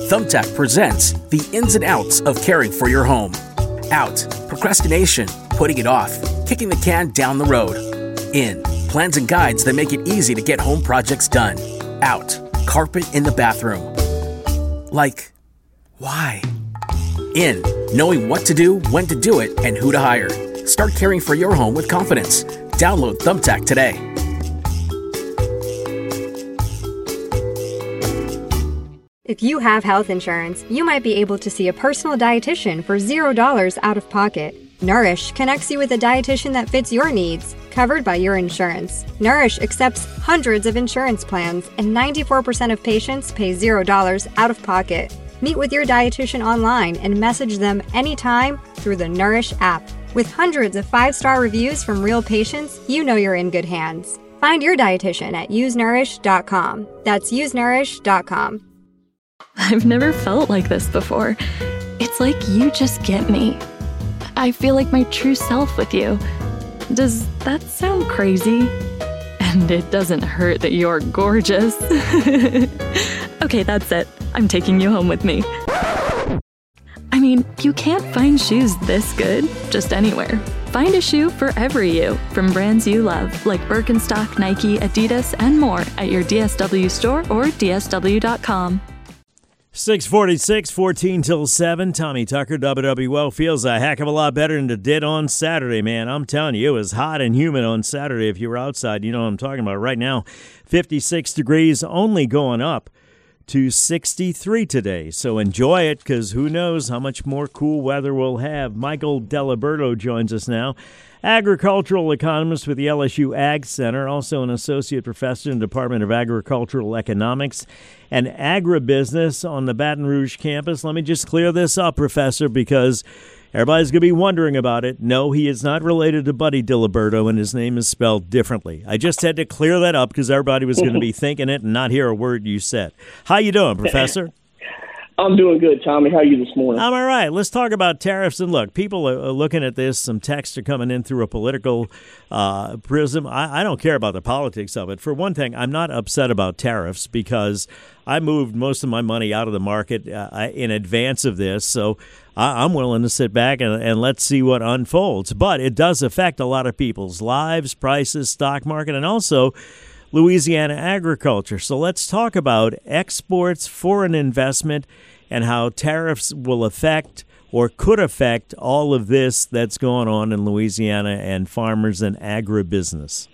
Thumbtack presents the ins and outs of caring for your home. Out, procrastination, putting it off, kicking the can down the road. In, plans and guides that make it easy to get home projects done. Out, carpet in the bathroom. Like, why? In, knowing what to do, when to do it, and who to hire. Start caring for your home with confidence. Download Thumbtack today. If you have health insurance, you might be able to see a personal dietitian for $0 out of pocket. Nourish connects you with a dietitian that fits your needs, covered by your insurance. Nourish accepts hundreds of insurance plans, and 94% of patients pay $0 out of pocket. Meet with your dietitian online and message them anytime through the Nourish app. With hundreds of 5-star reviews from real patients, you know you're in good hands. Find your dietitian at usenourish.com. That's usenourish.com. I've never felt like this before. It's like you just get me. I feel like my true self with you. Does that sound crazy? And it doesn't hurt that you're gorgeous. Okay, that's it. I'm taking you home with me. I mean, you can't find shoes this good just anywhere. Find a shoe for every you from brands you love, like Birkenstock, Nike, Adidas, and more at your DSW store or DSW.com. 6:46, 14 till 7. Tommy Tucker, WWL, feels a heck of a lot better than it did on Saturday, man. I'm telling you, it was hot and humid on Saturday. If you were outside, you know what I'm talking about. Right now, 56 degrees, only going up to 63 today. So enjoy it, because who knows how much more cool weather we'll have. Michael Deliberto joins us now. Agricultural economist with the LSU Ag Center, also an associate professor in the Department of Agricultural Economics and Agribusiness on the Baton Rouge campus. Let me just clear this up, Professor, because everybody's going to be wondering about it. No, he is not related to Buddy Diliberto, and his name is spelled differently. I just had to clear that up because everybody was going to be thinking it and not hear a word you said. How you doing, Professor? I'm doing good, Tommy. How are you this morning? I'm all right. Let's talk about tariffs. And look, people are looking at this. Some texts are coming in through a political prism. I don't care about the politics of it. For one thing, I'm not upset about tariffs because I moved most of my money out of the market in advance of this. So I'm willing to sit back and let's see what unfolds. But it does affect a lot of people's lives, prices, stock market, and also Louisiana agriculture. So let's talk about exports, foreign investment, and how tariffs will affect or could affect all of this that's going on in Louisiana and farmers and agribusiness.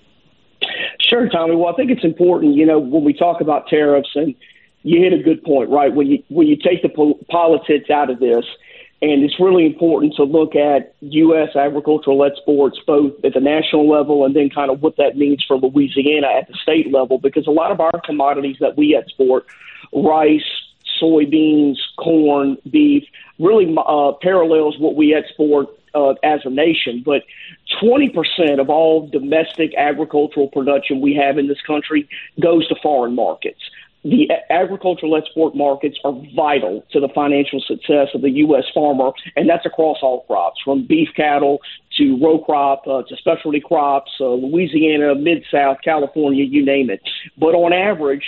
Sure, Tommy. Well, I think it's important, when we talk about tariffs, and you hit a good point, right? When you take the politics out of this, and it's really important to look at U.S. agricultural exports, both at the national level and then kind of what that means for Louisiana at the state level, because a lot of our commodities that we export, rice, soybeans, corn, beef, really parallels what we export as a nation. But 20% of all domestic agricultural production we have in this country goes to foreign markets. The agricultural export markets are vital to the financial success of the U.S. farmer, and that's across all crops, from beef cattle to row crop to specialty crops, Louisiana, Mid-South, California, you name it. But on average,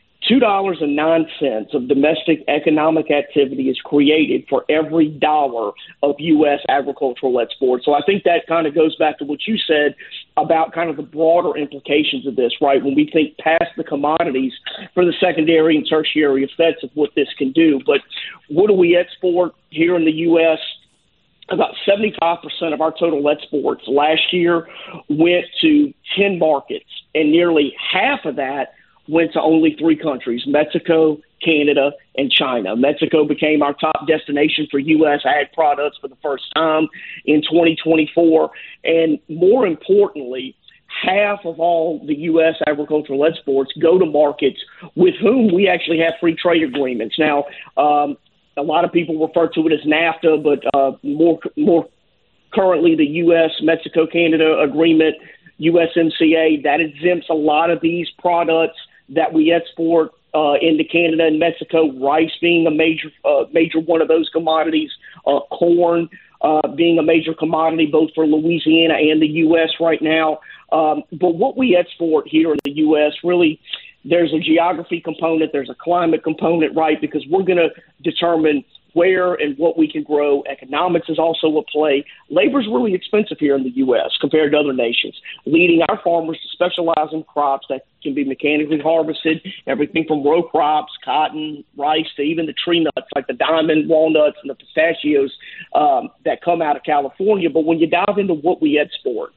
$2.09 of domestic economic activity is created for every dollar of U.S. agricultural exports. So I think that kind of goes back to what you said about kind of the broader implications of this, right? When we think past the commodities for the secondary and tertiary effects of what this can do. But what do we export here in the U.S.? About 75% of our total exports last year went to 10 markets, and nearly half of that went to only 3 countries, Mexico, Canada, and China. Mexico became our top destination for U.S. ag products for the first time in 2024. And more importantly, half of all the U.S. agricultural exports go to markets with whom we actually have free trade agreements. Now, a lot of people refer to it as NAFTA, but more currently the U.S.-Mexico-Canada agreement, USMCA, that exempts a lot of these products that we export into Canada and Mexico, rice being a major one of those commodities, corn being a major commodity both for Louisiana and the U.S. right now. But what we export here in the U.S. really there's a geography component, there's a climate component, right? Because we're going to determine where and what we can grow. Economics is also a play. Labor is really expensive here in the U.S. compared to other nations, leading our farmers to specialize in crops that can be mechanically harvested, everything from row crops, cotton, rice, to even the tree nuts like the diamond walnuts and the pistachios that come out of California. But when you dive into what we export,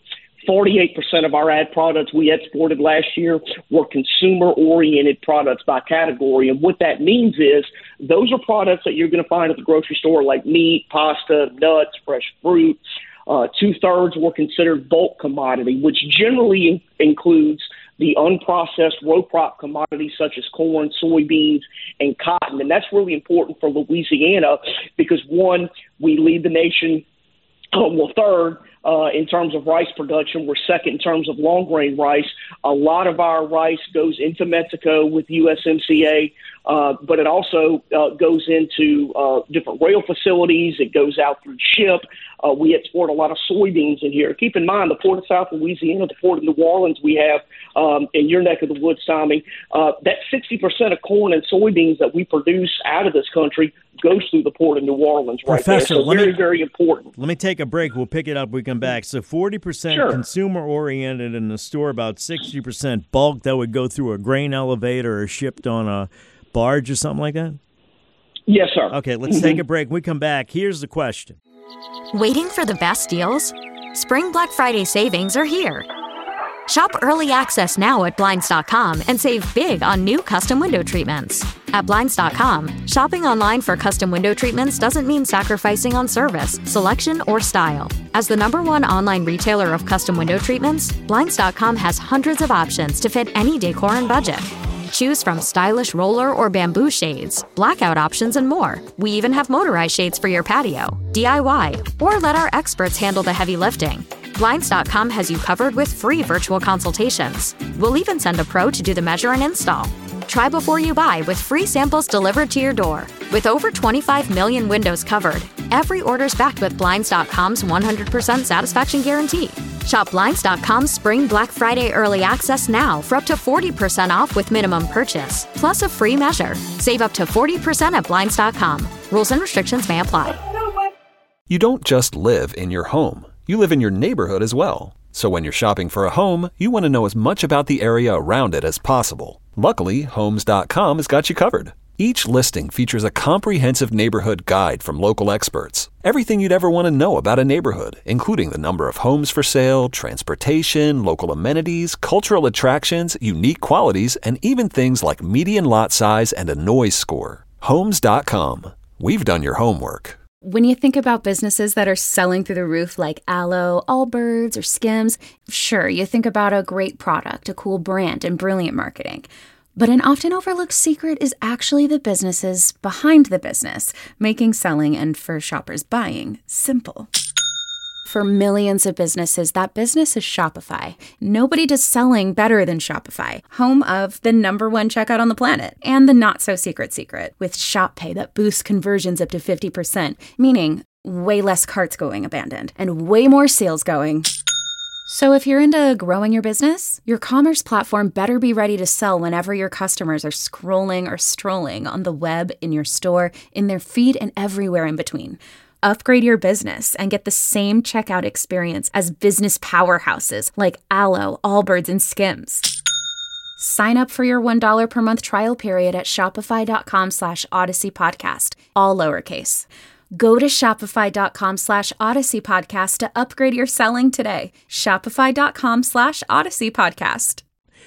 48% of our ag products we exported last year were consumer-oriented products by category. And what that means is those are products that you're going to find at the grocery store like meat, pasta, nuts, fresh fruit. 2/3 were considered bulk commodity, which generally includes the unprocessed row crop commodities such as corn, soybeans, and cotton. And that's really important for Louisiana because, one, we lead the nation, third, in terms of rice production. We're second in terms of long grain rice. A lot of our rice goes into Mexico with USMCA, but it also goes into different rail facilities. It goes out through ship. We export a lot of soybeans in here. Keep in mind, the Port of South Louisiana, the Port of New Orleans we have in your neck of the woods, Tommy, that 60% of corn and soybeans that we produce out of this country goes through the Port of New Orleans right Professor, there. So very important. Let me take a break. We'll pick it up when we come back. So 40% consumer-oriented in the store, about 60% bulk that would go through a grain elevator or shipped on a barge or something like that? Yes, sir. Okay, let's take a break. When we come back, here's the question. Waiting for the best deals? Spring Black Friday savings are here. Shop early access now at Blinds.com and save big on new custom window treatments. At Blinds.com, shopping online for custom window treatments doesn't mean sacrificing on service, selection, or style. As the #1 online retailer of custom window treatments, Blinds.com has hundreds of options to fit any decor and budget. Choose from stylish roller or bamboo shades, blackout options, and more. We even have motorized shades for your patio, DIY, or let our experts handle the heavy lifting. Blinds.com has you covered with free virtual consultations. We'll even send a pro to do the measure and install. Try before you buy with free samples delivered to your door. With over 25 million windows covered, every order's backed with Blinds.com's 100% satisfaction guarantee. Shop Blinds.com's Spring Black Friday Early Access now for up to 40% off with minimum purchase, plus a free measure. Save up to 40% at Blinds.com. Rules and restrictions may apply. You don't just live in your home. You live in your neighborhood as well. So when you're shopping for a home, you want to know as much about the area around it as possible. Luckily, Homes.com has got you covered. Each listing features a comprehensive neighborhood guide from local experts. Everything you'd ever want to know about a neighborhood, including the number of homes for sale, transportation, local amenities, cultural attractions, unique qualities, and even things like median lot size and a noise score. Homes.com. We've done your homework. When you think about businesses that are selling through the roof like Aloe, Allbirds, or Skims, sure, you think about a great product, a cool brand, and brilliant marketing. But an often overlooked secret is actually the businesses behind the business, making selling and for shoppers buying simple. For millions of businesses, that business is Shopify. Nobody does selling better than Shopify, home of the #1 checkout on the planet, and the not-so-secret secret, with Shop Pay that boosts conversions up to 50%, meaning way less carts going abandoned, and way more sales going. So if you're into growing your business, your commerce platform better be ready to sell whenever your customers are scrolling or strolling on the web, in your store, in their feed, and everywhere in between. Upgrade your business and get the same checkout experience as business powerhouses like Aloe, Allbirds, and Skims. Sign up for your $1 per month trial period at shopify.com/Odyssey Podcast, all lowercase. Go to shopify.com/Odyssey Podcast to upgrade your selling today. Shopify.com/Odyssey Podcast.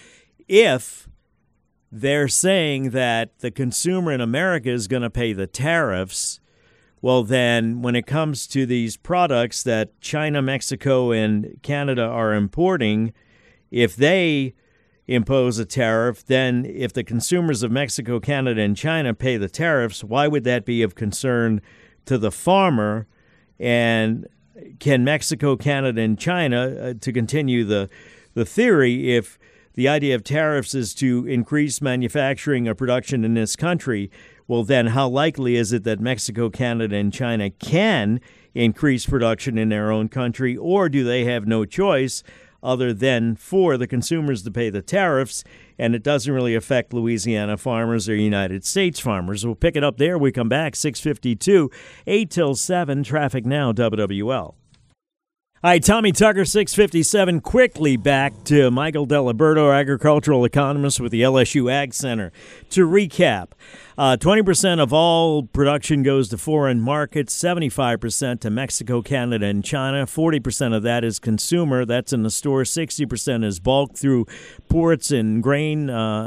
If they're saying that the consumer in America is going to pay the tariffs, well, then when it comes to these products that China, Mexico, and Canada are importing, if they impose a tariff, then if the consumers of Mexico, Canada, and China pay the tariffs, why would that be of concern to the farmer? And can Mexico, Canada, and China, to continue the theory, if the idea of tariffs is to increase manufacturing or production in this country, well, then how likely is it that Mexico, Canada, and China can increase production in their own country, or do they have no choice other than for the consumers to pay the tariffs, and it doesn't really affect Louisiana farmers or United States farmers. We'll pick it up there. We come back, 6:52, 8 till 7, traffic now, WWL. All right, Tommy Tucker, 6:57. Quickly back to Michael Deliberto, agricultural economist with the LSU Ag Center. To recap, 20% of all production goes to foreign markets, 75% to Mexico, Canada, and China. 40% of that is consumer. That's in the store. 60% is bulk through ports and grain,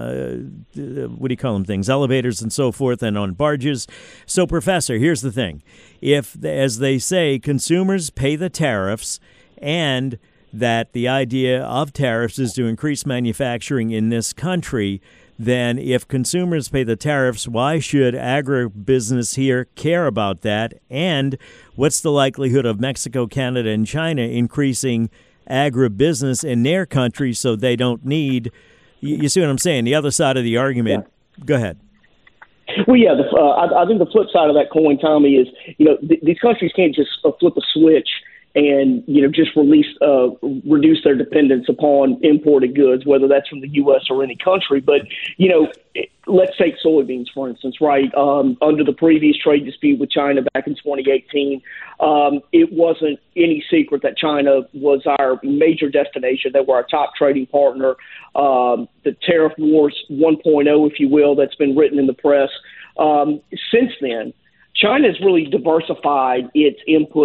elevators and so forth, and on barges. So, Professor, here's the thing. If, as they say, consumers pay the tariffs, and that the idea of tariffs is to increase manufacturing in this country, then if consumers pay the tariffs, why should agribusiness here care about that? And what's the likelihood of Mexico, Canada, and China increasing agribusiness in their country so they don't need, you see what I'm saying, the other side of the argument? Yeah. Go ahead. Well, yeah, I think the flip side of that coin, Tommy, is, these countries can't just flip a switch and, just reduce their dependence upon imported goods, whether that's from the U.S. or any country. But, let's take soybeans, for instance, right? Under the previous trade dispute with China back in 2018, it wasn't any secret that China was our major destination. They were our top trading partner. The tariff wars 1.0, if you will, that's been written in the press. Since then, China has really diversified its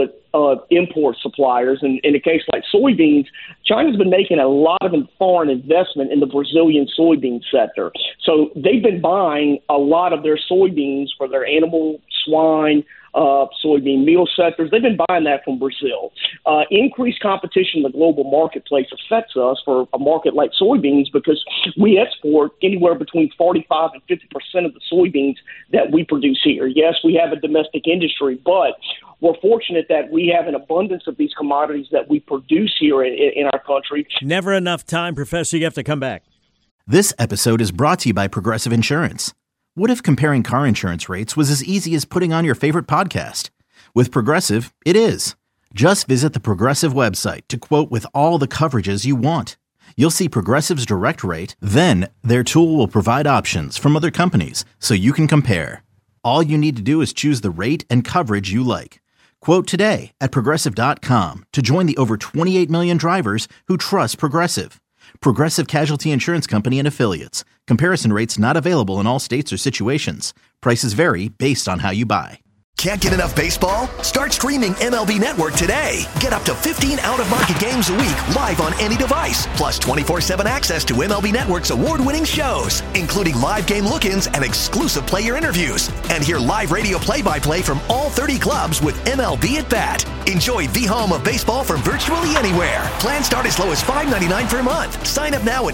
import suppliers. And in a case like soybeans, China's been making a lot of foreign investment in the Brazilian soybean sector. So they've been buying a lot of their soybeans for their animal, swine, soybean meal sectors. They've been buying that from Brazil. Increased competition in the global marketplace affects us for a market like soybeans because we export anywhere between 45 and 50% of the soybeans that we produce here. Yes, we have a domestic industry, but we're fortunate that we have an abundance of these commodities that we produce here in our country. Never enough time, Professor. You have to come back. This episode is brought to you by Progressive Insurance. What if comparing car insurance rates was as easy as putting on your favorite podcast? With Progressive, it is. Just visit the Progressive website to quote with all the coverages you want. You'll see Progressive's direct rate, then their tool will provide options from other companies so you can compare. All you need to do is choose the rate and coverage you like. Quote today at Progressive.com to join the over 28 million drivers who trust Progressive. Progressive Casualty Insurance Company and Affiliates. Comparison rates not available in all states or situations. Prices vary based on how you buy. Can't get enough baseball? Start streaming MLB Network today. Get up to 15 out-of-market games a week live on any device. Plus 24/7 access to MLB Network's award-winning shows, including live game look-ins and exclusive player interviews. And hear live radio play-by-play from all 30 clubs with MLB at Bat. Enjoy the home of baseball from virtually anywhere. Plans start as low as $5.99 per month. Sign up now at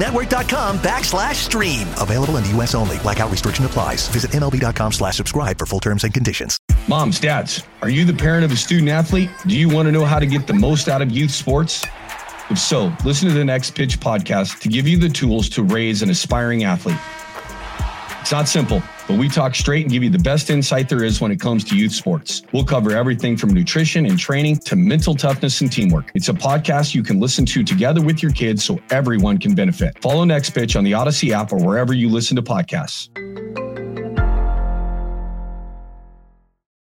MLBnetwork.com/stream. Available in the U.S. only. Blackout restriction applies. Visit MLB.com/subscribe for full terms and conditions. Moms, dads, are you the parent of a student athlete? Do you want to know how to get the most out of youth sports? If so, listen to the Next Pitch podcast to give you the tools to raise an aspiring athlete. It's not simple, but we talk straight and give you the best insight there is when it comes to youth sports. We'll cover everything from nutrition and training to mental toughness and teamwork. It's a podcast you can listen to together with your kids so everyone can benefit. Follow Next Pitch on the Odyssey app or wherever you listen to podcasts.